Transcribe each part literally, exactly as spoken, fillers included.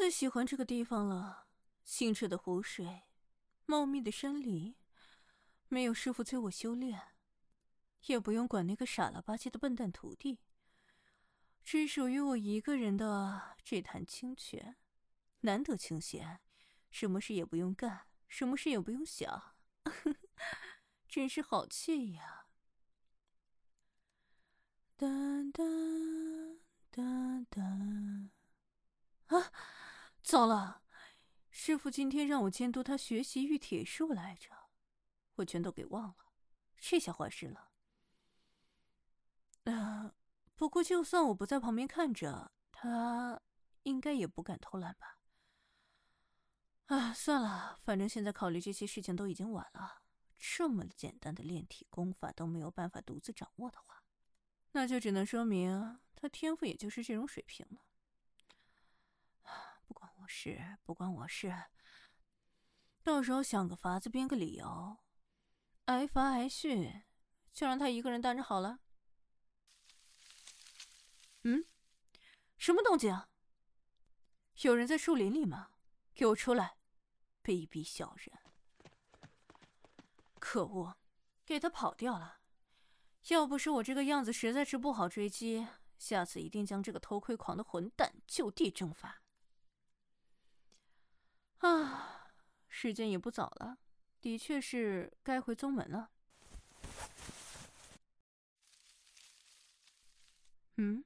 最喜欢这个地方了，清澈的湖水，茂密的山林，没有师傅催我修炼，也不用管那个傻了吧唧的笨蛋徒弟，只属于我一个人的这潭清泉，难得清闲，什么事也不用干，什么事也不用想，真是好惬意啊！哒哒哒哒啊！糟了，师傅今天让我监督他学习御铁术来着，我全都给忘了，这下坏事了。呃，不过就算我不在旁边看着，他应该也不敢偷懒吧？啊，算了，反正现在考虑这些事情都已经晚了。这么简单的炼体功法都没有办法独自掌握的话，那就只能说明他天赋也就是这种水平了。不关我事，不关我事。到时候想个法子，编个理由，挨罚挨训，就让他一个人担着好了。嗯，什么动静啊？有人在树林里吗？给我出来！卑鄙小人！可恶，给他跑掉了。要不是我这个样子实在是不好追击，下次一定将这个偷窥狂的混蛋就地正法。啊，时间也不早了，的确是该回宗门了。嗯，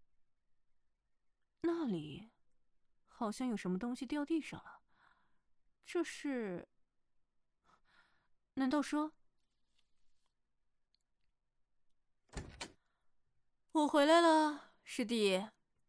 那里好像有什么东西掉地上了，这是？难道说我回来了，师弟？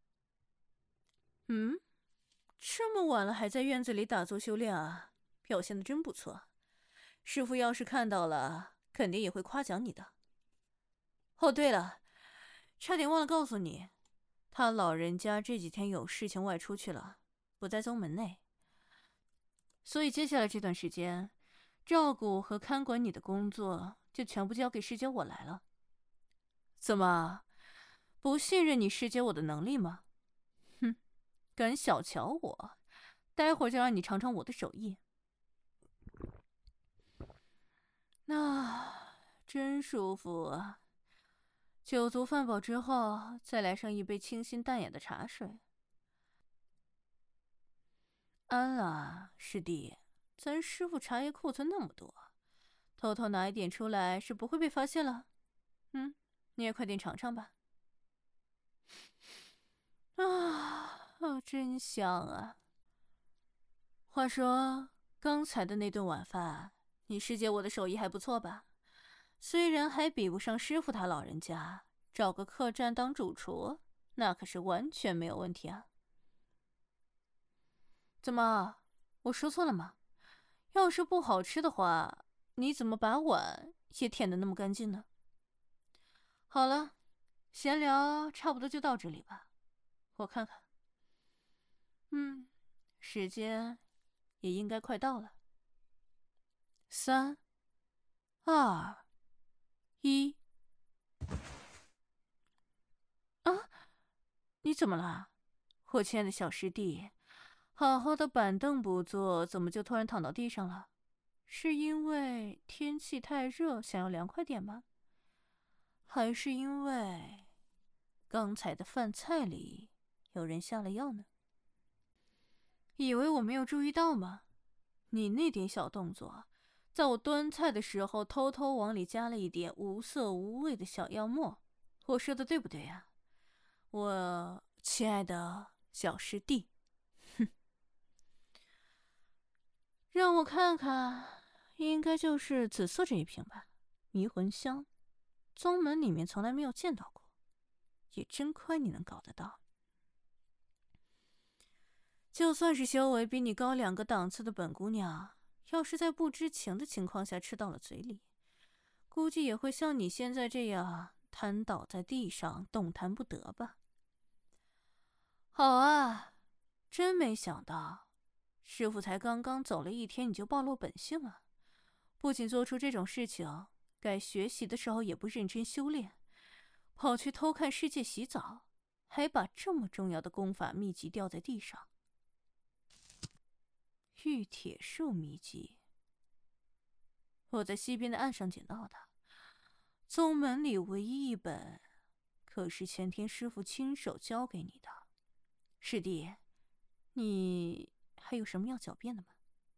嗯，这么晚了还在院子里打坐修炼啊，表现得真不错。师傅要是看到了，肯定也会夸奖你的。哦，对了，差点忘了告诉你，他老人家这几天有事情外出去了，不在宗门内，所以接下来这段时间，照顾和看管你的工作就全部交给师姐我来了。怎么，不信任你师姐我的能力吗？哼，敢小瞧我，待会儿就让你尝尝我的手艺。那真舒服啊！酒足饭饱之后，再来上一杯清新淡雅的茶水。安了，师弟，咱师傅茶叶库存那么多，偷偷拿一点出来是不会被发现了。嗯，你也快点尝尝吧。啊，哦，真香啊！话说，刚才的那顿晚饭，你师姐我的手艺还不错吧？虽然还比不上师傅他老人家，找个客栈当主厨，那可是完全没有问题啊。怎么，我说错了吗？要是不好吃的话，你怎么把碗也舔得那么干净呢？好了，闲聊差不多就到这里吧。我看看，嗯，时间也应该快到了。三、二、一。啊，你怎么了？我亲爱的小师弟，好好的板凳不坐，怎么就突然躺到地上了？是因为天气太热，想要凉快点吗？还是因为刚才的饭菜里有人下了药呢？以为我没有注意到吗？你那点小动作，在我端菜的时候偷偷往里加了一点无色无味的小药末，我说的对不对呀？我亲爱的小师弟，哼，让我看看，应该就是紫色这一瓶吧，迷魂香，宗门里面从来没有见到过，也真亏你能搞得到。就算是修为比你高两个档次的本姑娘，要是在不知情的情况下吃到了嘴里，估计也会像你现在这样瘫倒在地上，动弹不得吧。好啊，真没想到，师傅才刚刚走了一天，你就暴露本性了。不仅做出这种事情，该学习的时候也不认真修炼，跑去偷看世界洗澡，还把这么重要的功法秘籍掉在地上。 玉铁树秘籍，我在西边的岸上捡到的，宗门里唯一一本，可是前天师傅亲手交给你的。师弟，你还有什么要狡辩的吗？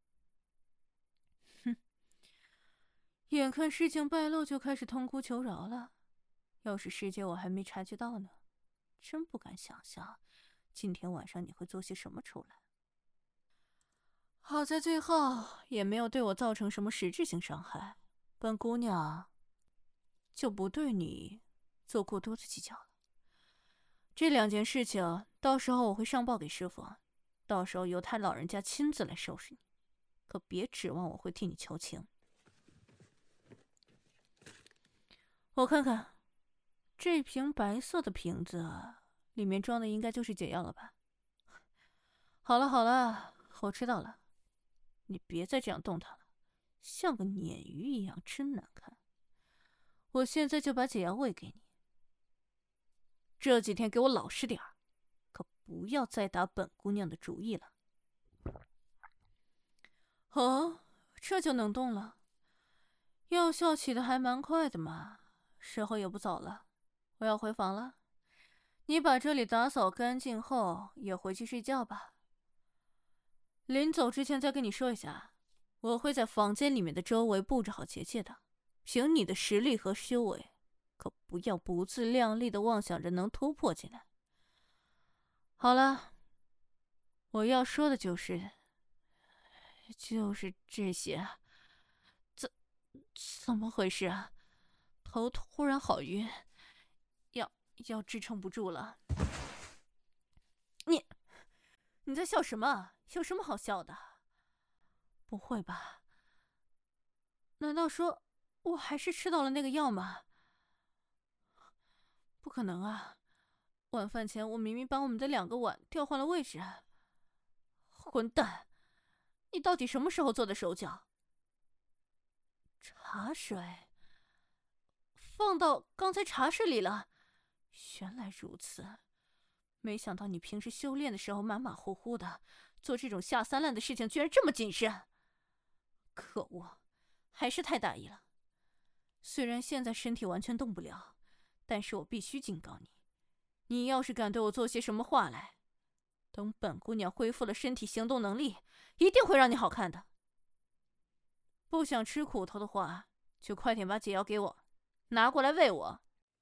哼，眼看事情败露就开始痛哭求饶了，要是师姐我还没察觉到呢，真不敢想象今天晚上你会做些什么出来。好在最后也没有对我造成什么实质性伤害，本姑娘就不对你做过多的计较了。这两件事情到时候我会上报给师傅，到时候由他老人家亲自来收拾你，可别指望我会替你求情。我看看，这瓶白色的瓶子里面装的应该就是解药了吧？好了好了，我知道了，你别再这样动弹了，像个鲶鱼一样，真难看。我现在就把解药喂给你，这几天给我老实点儿，可不要再打本姑娘的主意了。哦，这就能动了，药效起的还蛮快的嘛。时候也不早了，我要回房了。你把这里打扫干净后，也回去睡觉吧。临走之前再跟你说一下，我会在房间里面的周围布置好结界的。凭你的实力和修为，可不要不自量力的妄想着能突破进来。好了，我要说的就是，就是这些。怎怎么回事啊？头突然好晕，要要支撑不住了。你你在笑什么？有什么好笑的？不会吧？难道说我还是吃到了那个药吗？不可能啊！晚饭前我明明把我们的两个碗调换了位置。混蛋！你到底什么时候做的手脚？茶水放到刚才茶室里了。原来如此，没想到你平时修炼的时候马马虎虎的，做这种下三滥的事情居然这么谨慎。可恶，还是太大意了。虽然现在身体完全动不了，但是我必须警告你，你要是敢对我做些什么话来，等本姑娘恢复了身体行动能力，一定会让你好看的。不想吃苦头的话，就快点把解药给我，拿过来喂我。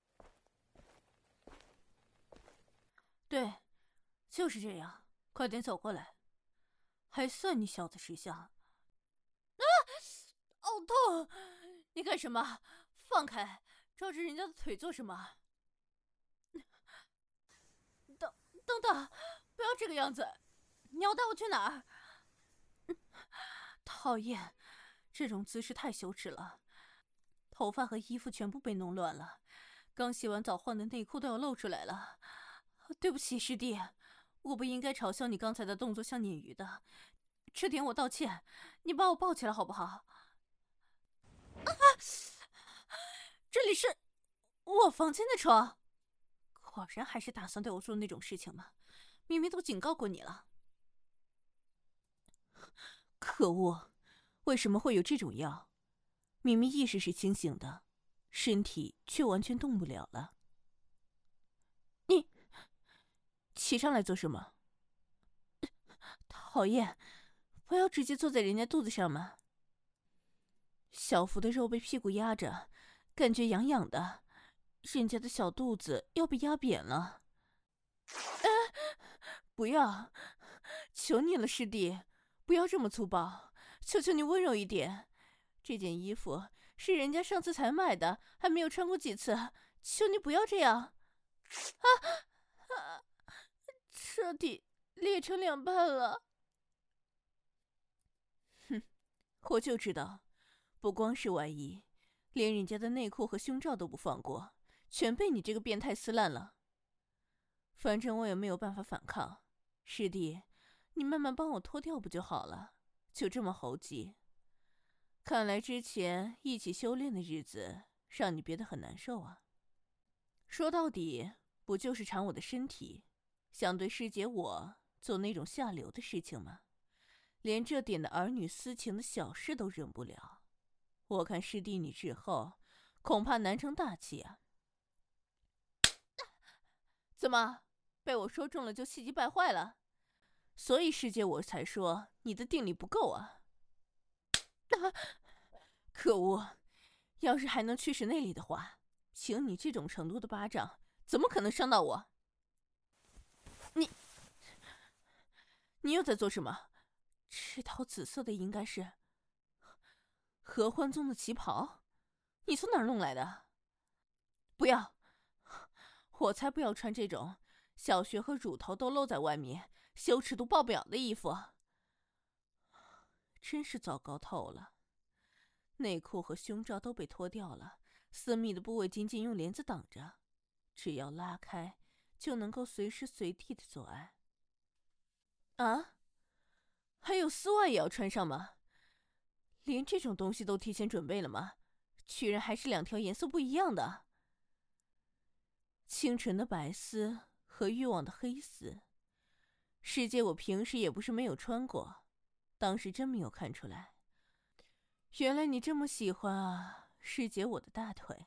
对，就是这样，快点走过来。还算你小子识相。啊！好痛！你干什么？放开！抓着人家的腿做什么？等等等，不要这个样子！你要带我去哪儿？讨厌，这种姿势太羞耻了。头发和衣服全部被弄乱了，刚洗完澡换的内裤都要露出来了。对不起，师弟，我不应该嘲笑你刚才的动作像鲶鱼的，这点我道歉。你把我抱起来好不好？啊！这里是我房间的床，果然还是打算对我做那种事情吗？明明都警告过你了。可恶，为什么会有这种药？明明意识是清醒的，身体却完全动不了了。你骑上来做什么？讨厌，不要直接坐在人家肚子上嘛。小腹的肉被屁股压着，感觉痒痒的，人家的小肚子要被压扁了。啊！不要，求你了，师弟，不要这么粗暴，求求你温柔一点。这件衣服是人家上次才买的，还没有穿过几次，求你不要这样。啊啊！彻底裂成两半了。哼，我就知道，不光是外衣，连人家的内裤和胸罩都不放过，全被你这个变态撕烂了。反正我也没有办法反抗，师弟，你慢慢帮我脱掉不就好了？就这么猴急？看来之前一起修炼的日子让你憋得很难受啊。说到底，不就是馋我的身体，想对师姐我做那种下流的事情吗？ 连这点的儿女私情的小事都忍不了，我看师弟你日后恐怕难成大器啊！怎么，被我说中了就气急败坏了？所以师姐我才说你的定力不够啊！啊，可恶！要是还能驱使内力的话，凭你这种程度的巴掌，怎么可能伤到我？你，你又在做什么？这套紫色的应该是合欢宗的旗袍，你从哪儿弄来的？不要！我才不要穿这种小穴和乳头都露在外面、羞耻度爆表的衣服。真是糟糕透了！内裤和胸罩都被脱掉了，私密的部位仅仅用帘子挡着，只要拉开，就能够随时随地的做爱。啊？还有丝袜也要穿上吗？连这种东西都提前准备了吗？居然还是两条颜色不一样的。清纯的白丝和欲望的黑丝，师姐我平时也不是没有穿过，当时真没有看出来。原来你这么喜欢啊，师姐我的大腿。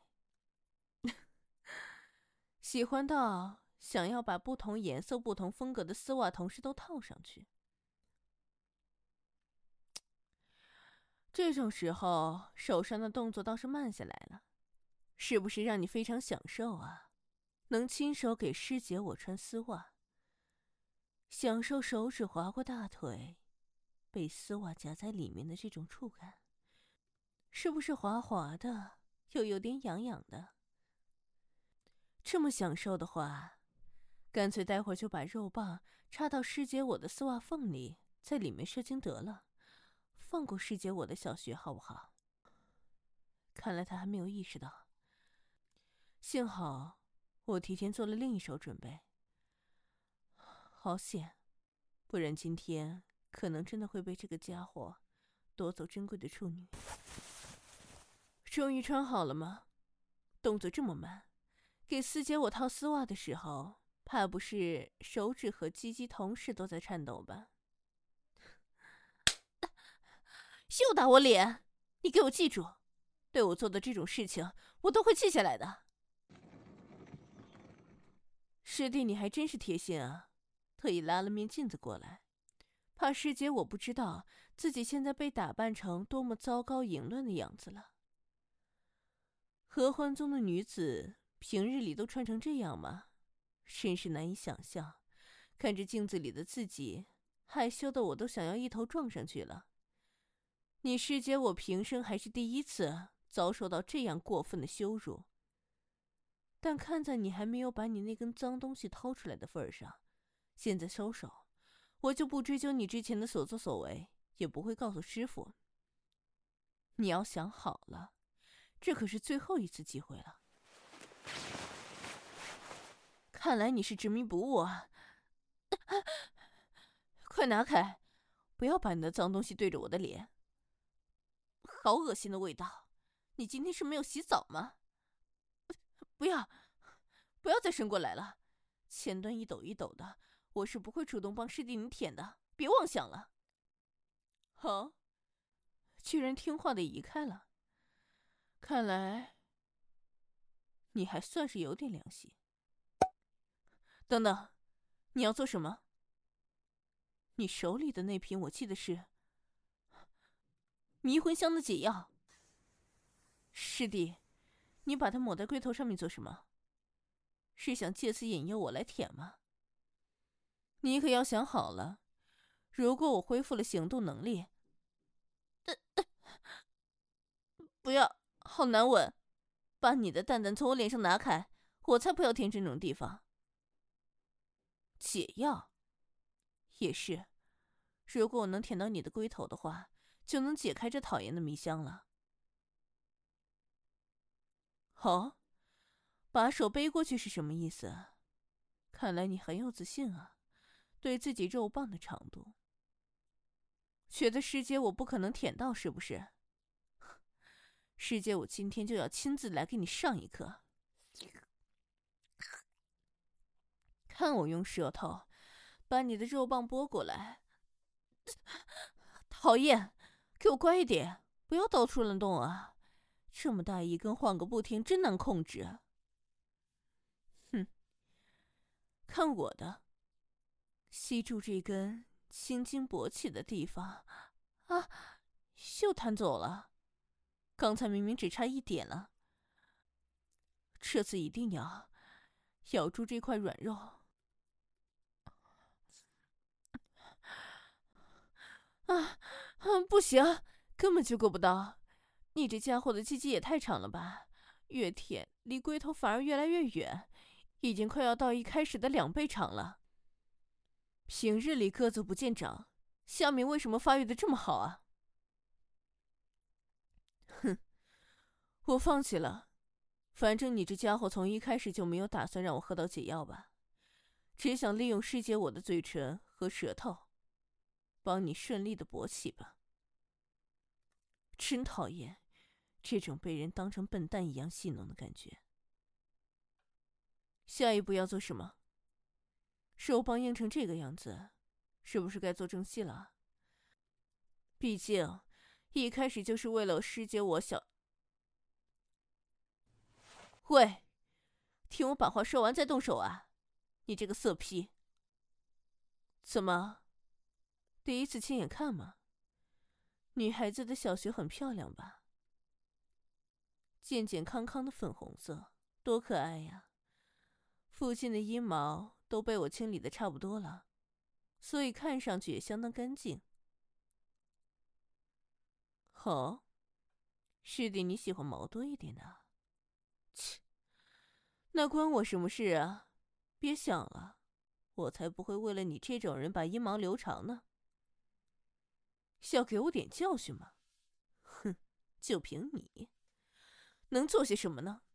喜欢到想要把不同颜色、不同风格的丝袜同时都套上去。这种时候，手上的动作倒是慢下来了，是不是让你非常享受啊？能亲手给师姐我穿丝袜，享受手指划过大腿，被丝袜夹在里面的这种触感，是不是滑滑的，又有点痒痒的？这么享受的话，干脆待会儿就把肉棒插到师姐我的丝袜缝里，在里面射精得了，放过师姐我的小穴好不好？看来他还没有意识到，幸好我提前做了另一手准备。好险，不然今天可能真的会被这个家伙夺走珍贵的处女。终于穿好了吗？动作这么慢，给四姐我套丝袜的时候，怕不是手指和鸡鸡同时都在颤抖吧？又打我脸！你给我记住，对我做的这种事情，我都会记下来的。师弟，你还真是贴心啊，特意拉了面镜子过来，怕师姐我不知道自己现在被打扮成多么糟糕淫乱的样子了。合欢宗的女子平日里都穿成这样吗？真是难以想象。看着镜子里的自己，害羞的我都想要一头撞上去了。你师姐我平生还是第一次遭受到这样过分的羞辱。但看在你还没有把你那根脏东西掏出来的份上，现在收手，我就不追究你之前的所作所为，也不会告诉师父。你要想好了，这可是最后一次机会了。看来你是执迷不悟啊！快拿开，不要把你的脏东西对着我的脸。好恶心的味道！你今天是没有洗澡吗？不要，不要再伸过来了，前端一抖一抖的，我是不会主动帮师弟你舔的，别妄想了。哦，居然听话的移开了，看来你还算是有点良心。等等，你要做什么？你手里的那瓶我记得是迷魂香的解药。师弟，你把它抹在龟头上面做什么？是想借此引诱我来舔吗？你可要想好了，如果我恢复了行动能力……呃呃、不要，好难闻！把你的蛋蛋从我脸上拿开，我才不要舔这种地方。解药？也是，如果我能舔到你的龟头的话，就能解开这讨厌的迷香了。哦，把手背过去是什么意思？看来你很有自信啊，对自己肉棒的长度。觉得师姐我不可能舔到是不是？师姐我今天就要亲自来给你上一课，看我用舌头把你的肉棒拨过来， 讨厌，给我乖一点，不要到处乱动啊！这么大一根，晃个不停，真难控制。哼，看我的，吸住这根青筋勃起的地方，啊，又弹走了。刚才明明只差一点了，这次一定要咬住这块软肉。啊，不行，根本就够不到。你这家伙的鸡鸡也太长了吧，越舔离龟头反而越来越远，已经快要到一开始的两倍长了。平日里个子不见长，下面为什么发育的这么好啊？哼，我放弃了。反正你这家伙从一开始就没有打算让我喝到解药吧，只想利用师姐我的嘴唇和舌头，帮你顺利的勃起吧。真讨厌这种被人当成笨蛋一样戏弄的感觉。下一步要做什么？手帮硬成这个样子，是不是该做正戏了？毕竟一开始就是为了师姐我小……喂，听我把话说完再动手啊！你这个色批！怎么，第一次亲眼看吗？女孩子的小穴很漂亮吧？健健康康的粉红色，多可爱呀！附近的阴毛都被我清理的差不多了，所以看上去也相当干净。哦，师弟你喜欢毛多一点的？切，那关我什么事啊？别想了，我才不会为了你这种人把阴毛留长呢。想给我点教训吗？哼，就凭你，能做些什么呢？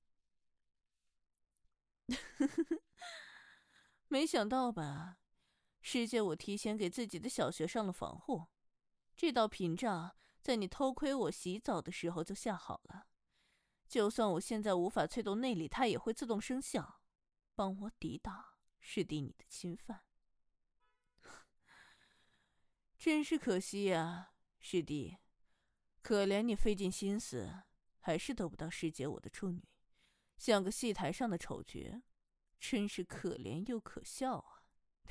没想到吧，师姐我提前给自己的小穴上了防护，这道屏障在你偷窥我洗澡的时候就下好了，就算我现在无法催动内力，它也会自动生效，帮我抵挡师弟你的侵犯。真是可惜呀，师弟，可怜你费尽心思，还是得不到师姐我的处女，像个戏台上的丑角，真是可怜又可笑啊！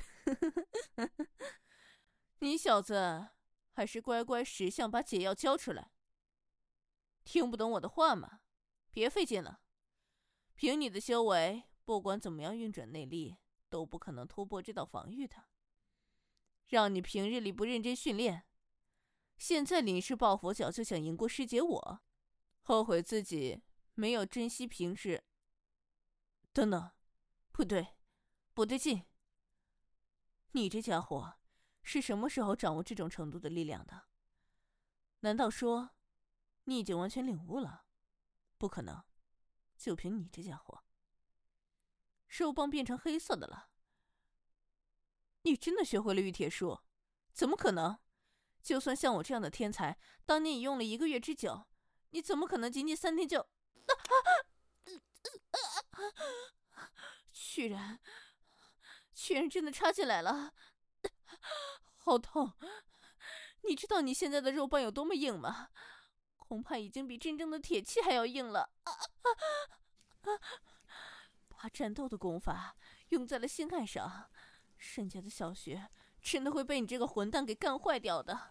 你小子还是乖乖识相，把解药交出来。听不懂我的话吗？别费劲了，凭你的修为，不管怎么样运转内力，都不可能突破这道防御的。让你平日里不认真训练，现在临时抱佛脚就想赢过师姐我，后悔自己没有珍惜平时。等等，不对，不对劲。你这家伙是什么时候掌握这种程度的力量的？难道说你已经完全领悟了？不可能，就凭你这家伙，兽棒变成黑色的了。你真的学会了御铁术？怎么可能？就算像我这样的天才，当年也用了一个月之久，你怎么可能仅仅三天就……居然，居然真的插进来了，好痛！你知道你现在的肉棒有多么硬吗？恐怕已经比真正的铁器还要硬了。啊啊啊、把战斗的功法用在了性爱上，沈家的小穴真的会被你这个混蛋给干坏掉的。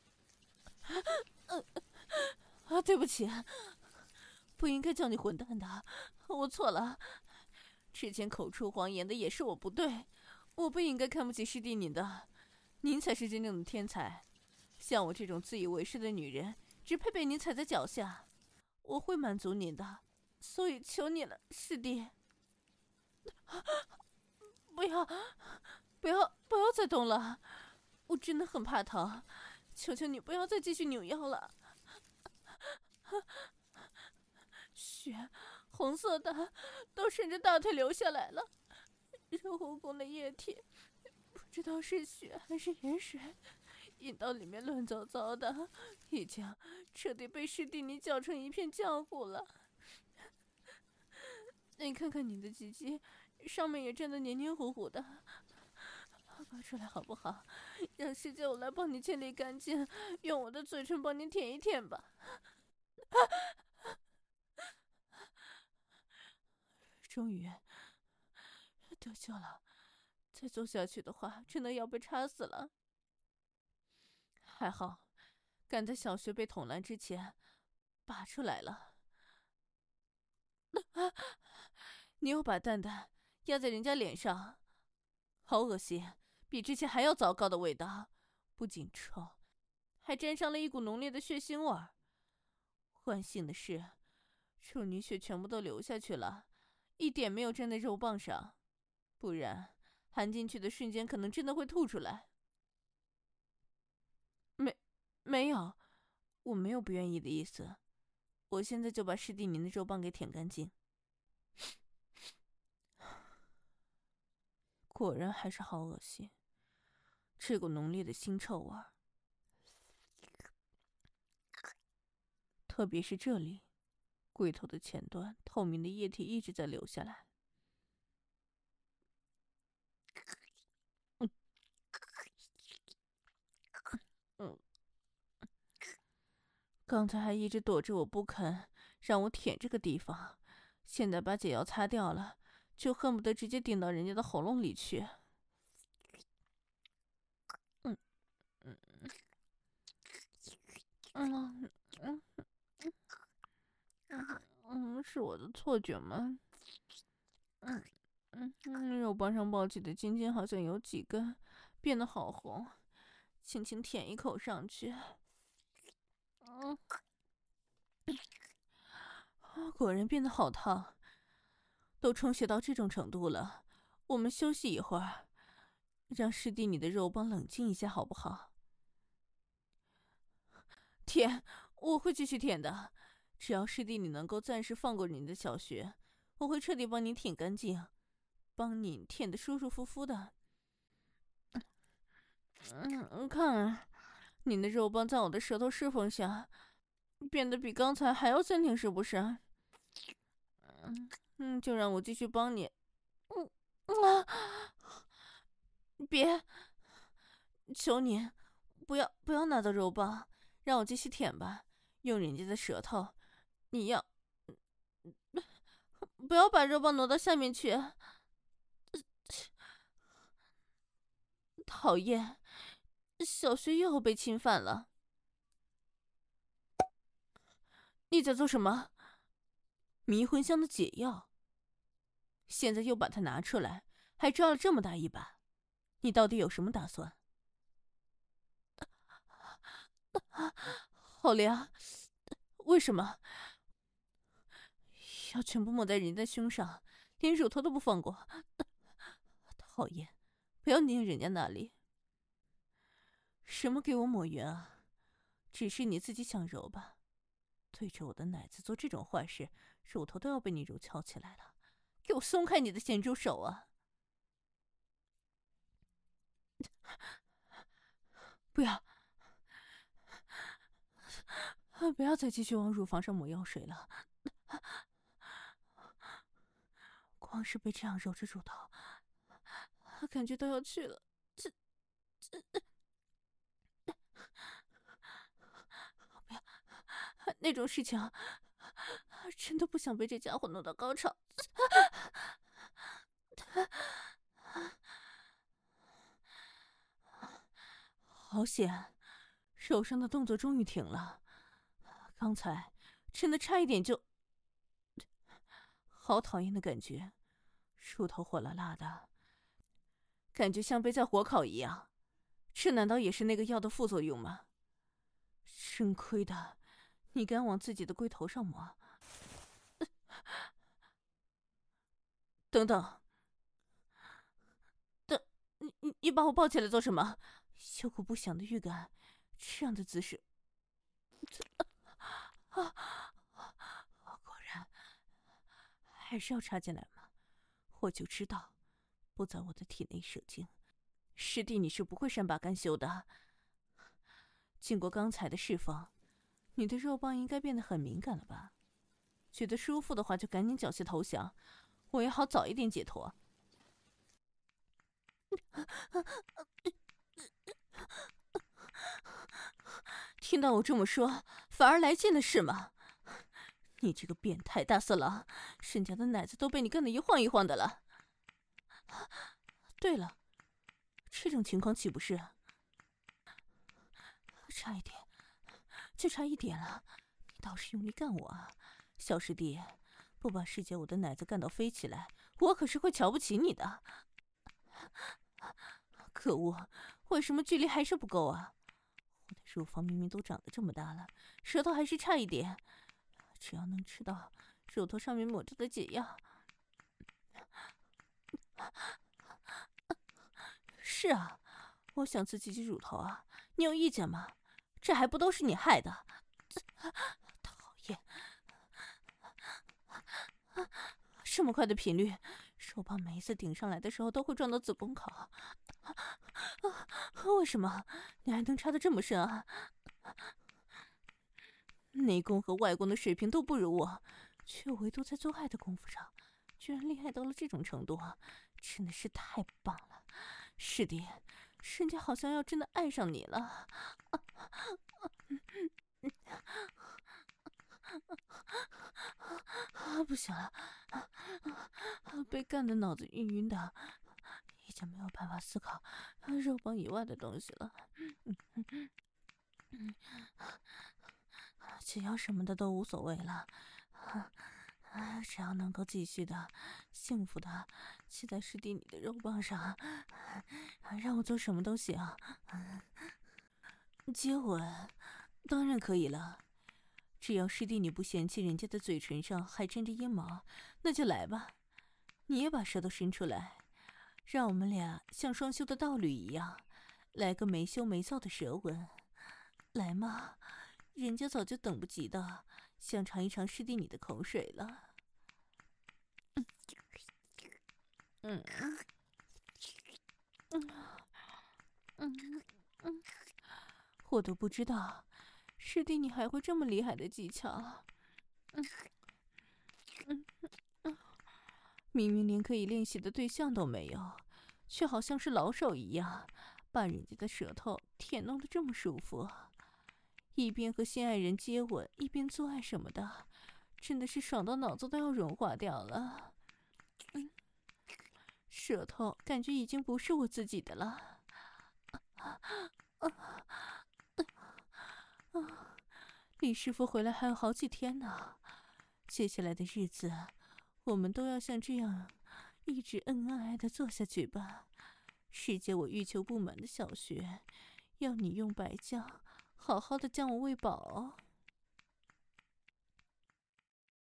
啊啊！对不起，不应该叫你混蛋的，我错了。之前口出狂言的也是我不对，我不应该看不起师弟您的，您才是真正的天才。像我这种自以为是的女人，只配被您踩在脚下。我会满足您的，所以求你了，师弟。不要，不要，不要再动了，我真的很怕疼，求求你不要再继续扭腰了。血，红色的，都顺着大腿流下来了，热乎乎的液体，不知道是血还是盐水，阴道里面乱糟糟的，已经彻底被师弟你搅成一片浆糊了。你看看你的鸡鸡，上面也沾得黏黏糊糊的， 拔出来好不好？让师姐我来帮你清理干净，用我的嘴唇帮你舔一舔吧。终于得救了，再做下去的话，真的要被插死了。还好，赶在小学被捅烂之前，拔出来了。啊！你又把蛋蛋压在人家脸上，好恶心，比之前还要糟糕的味道，不仅臭，还沾上了一股浓烈的血腥味儿。万幸的是，处女血全部都流下去了，一点没有沾在肉棒上，不然含进去的瞬间可能真的会吐出来。没，没有，我没有不愿意的意思。我现在就把师弟您的肉棒给舔干净。果然还是好恶心，这股浓烈的腥臭味儿，特别是这里，龟头的前端，透明的液体一直在流下来。嗯嗯，刚才还一直躲着我不肯让我舔这个地方，现在把解药擦掉了，就恨不得直接顶到人家的喉咙里去。嗯嗯嗯嗯嗯嗯，是我的错觉吗？嗯嗯嗯，肉棒上抱起的筋筋好像有几根变得好红，轻轻舔一口上去。嗯，果然变得好烫，都充血到这种程度了。我们休息一会儿，让师弟你的肉棒冷静一下，好不好？舔，我会继续舔的。只要师弟你能够暂时放过你的小学，我会彻底帮你舔干净，帮你舔得舒舒服服的。嗯，看啊，你的肉棒在我的舌头侍奉下，变得比刚才还要坚挺，是不是？嗯嗯，就让我继续帮你。嗯啊，别，求你，不要不要拿走肉棒，让我继续舔吧，用人家的舌头。你要不要把肉棒挪到下面去？讨厌，小学又要被侵犯了。你在做什么？迷魂香的解药，现在又把它拿出来，还抓了这么大一把，你到底有什么打算？好凉，为什么要全部抹在人家胸上，连乳头都不放过？讨厌，不要捏人家那里。什么给我抹匀啊？只是你自己想揉吧？对着我的奶子做这种坏事，乳头都要被你揉翘起来了。给我松开你的咸猪手啊！不要，不要再继续往乳房上抹药水了。光是被这样揉着乳头，感觉都要去了。这这，不要，那种事情，真的不想被这家伙弄到高潮。好险，手上的动作终于停了。刚才真的差一点就……好讨厌的感觉，乳头火辣辣的，感觉像被在火烤一样。这难道也是那个药的副作用吗？真亏的，你敢往自己的龟头上抹？等等，等，你你你把我抱起来做什么？有股不祥的预感，这样的姿势，啊，果然还是要插进来吗？我就知道，不在我的体内射精，师弟你是不会善罢甘休的。经过刚才的释放，你的肉棒应该变得很敏感了吧？觉得舒服的话，就赶紧缴械投降，我也好早一点解脱。 听到我这么说，反而来劲了是吗？你这个变态大色狼，沈家的奶子都被你干得一晃一晃的了。对了，这种情况岂不是？差一点，就差一点了，你倒是用力干我啊，小师弟！不把师姐我的奶子干到飞起来，我可是会瞧不起你的。可恶，为什么距离还是不够啊？我的乳房明明都长得这么大了，舌头还是差一点。只要能吃到乳头上面抹着的解药。是啊，我想刺激激乳头啊，你有意见吗？这还不都是你害的？讨厌！这么快的频率，手棒每一次顶上来的时候都会撞到子宫口。为什么你还能插得这么深啊？内功和外功的水平都不如我，却唯独在做爱的功夫上，居然厉害到了这种程度，真的是太棒了！师弟，人家好像要真的爱上你了。啊，不行了，被干的脑子晕晕的，已经没有办法思考肉棒以外的东西了。解药什么的都无所谓了，只要能够继续的、幸福的骑在师弟你的肉棒上，让我做什么都行。接吻当然可以了，只要师弟你不嫌弃人家的嘴唇上还沾着阴毛，那就来吧。你也把舌头伸出来，让我们俩像双修的道侣一样，来个没羞没臊的舌吻。来嘛，人家早就等不及的想尝一尝师弟你的口水了。嗯嗯嗯嗯，我都不知道师弟你还会这么厉害的技巧。嗯嗯嗯，明明连可以练习的对象都没有，却好像是老手一样，把人家的舌头舔弄得这么舒服。一边和心爱人接吻，一边做爱什么的，真的是爽到脑子都要融化掉了。嗯，舌头感觉已经不是我自己的了。啊啊啊！李师傅回来还有好几天呢，接下来的日子，我们都要像这样一直恩恩爱爱的做下去吧。师姐我欲求不满的小穴，要你用白浆好好的将我喂饱。